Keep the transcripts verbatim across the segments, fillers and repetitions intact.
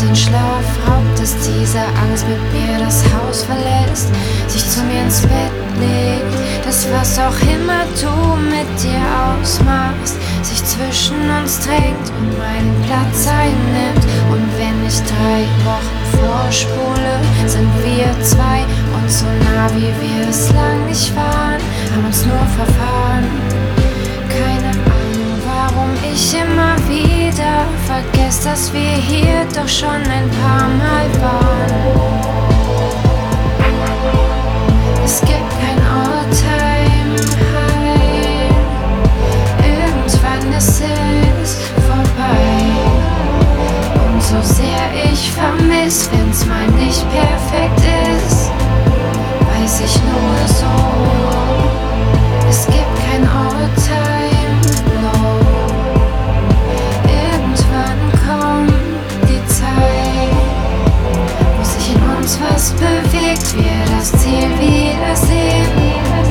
den Schlaf raubt, dass diese Angst mit mir das Haus verlässt, sich zu mir ins Bett legt, dass was auch immer du mit dir ausmachst, sich zwischen uns drängt und meinen Platz einnimmt. Und wenn ich drei Wochen vorspule, sind wir zwei und so nah wie wir es lang nicht waren, haben uns nur verfahren. Keine Ahnung, warum ich immer wieder vergesse, dass wir hier doch schon ein paar Mal waren. Es gibt kein All-Time High. Irgendwann ist es vorbei. Und so sehr ich vermiss, wenn's mal nicht perfekt ist, weiß ich nur so, es gibt kein All-Time Low. Irgendwann kommt die Zeit, wo sich in uns was bewegt, wir das Ziel wiedersehen.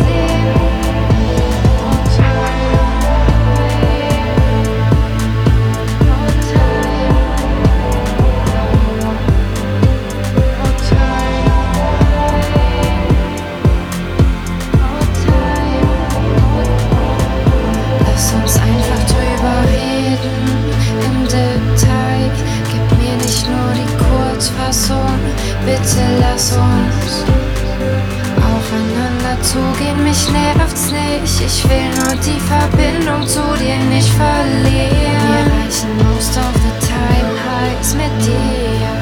Bitte lass uns aufeinander zugehen, mich nervt's nicht. Ich will nur die Verbindung zu dir nicht verlieren. Wir erreichen most of the time highs mit dir.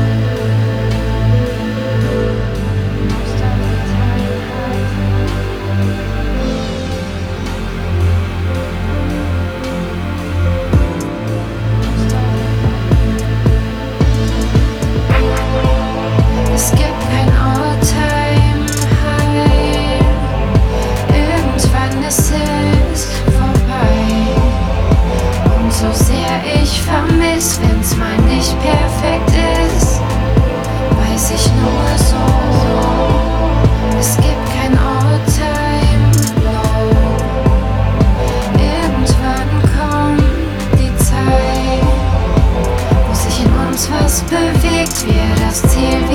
Es gibt kein All-Time High. Irgendwann ist es vorbei. Und so sehr ich vermiss, wenn's mal nicht perfekt ist, weiß ich nur so, es gibt kein All-Time Low. Irgendwann kommt die Zeit, wo sich in uns was bewegt, wir das Ziel